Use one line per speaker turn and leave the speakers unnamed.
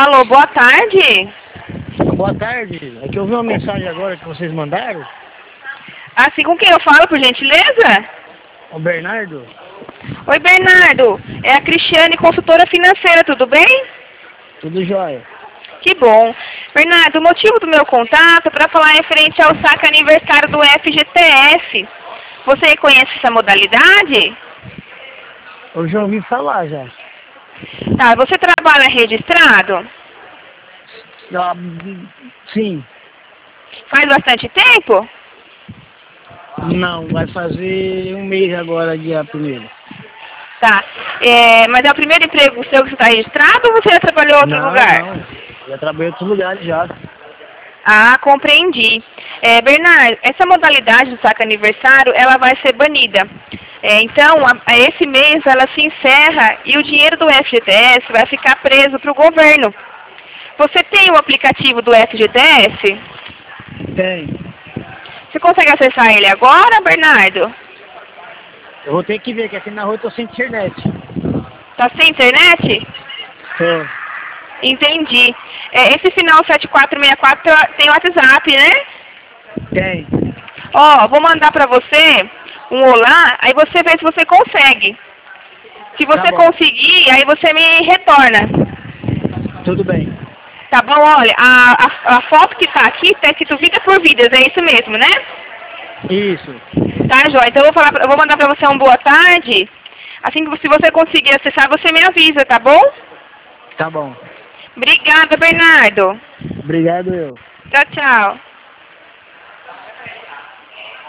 Alô, boa tarde.
Boa tarde. É que eu vi uma mensagem agora que vocês mandaram.
Assim, com quem eu falo, por gentileza?
O Bernardo.
Oi, Bernardo. É a Cristiane, consultora financeira, tudo bem?
Tudo jóia.
Que bom. Bernardo, o motivo do meu contato é para falar referente ao saque aniversário do FGTS. Você conhece essa modalidade?
Eu já ouvi falar já.
Tá, você trabalha registrado?
Ah, sim.
Faz bastante tempo?
Não, vai fazer um mês agora, dia 1º.
Tá. Mas é o primeiro emprego seu que você está registrado ou você já trabalhou em outro lugar?
Não. Já trabalhei em outros lugares já.
Ah, compreendi. Bernardo, essa modalidade do saque aniversário, ela vai ser banida. Então, esse mês ela se encerra e o dinheiro do FGTS vai ficar preso para o governo. Você tem o aplicativo do FGTS?
Tem.
Você consegue acessar ele agora, Bernardo?
Eu vou ter que ver, que aqui na rua eu tô sem internet.
Tá sem internet?
Tô.
Entendi. Esse final 7464 tem WhatsApp, né?
Tem.
Ó, vou mandar pra você um olá, aí você vê se você consegue. Se você conseguir, aí você me retorna.
Tudo bem.
Tá bom? Olha, a foto que tá aqui tá escrito Vida por Vidas, é isso mesmo, né?
Isso.
Tá, Joia. Então eu vou mandar pra você um boa tarde. Assim que se você conseguir acessar, você me avisa, tá bom?
Tá bom.
Obrigada, Bernardo.
Obrigado eu.
Tchau, tchau.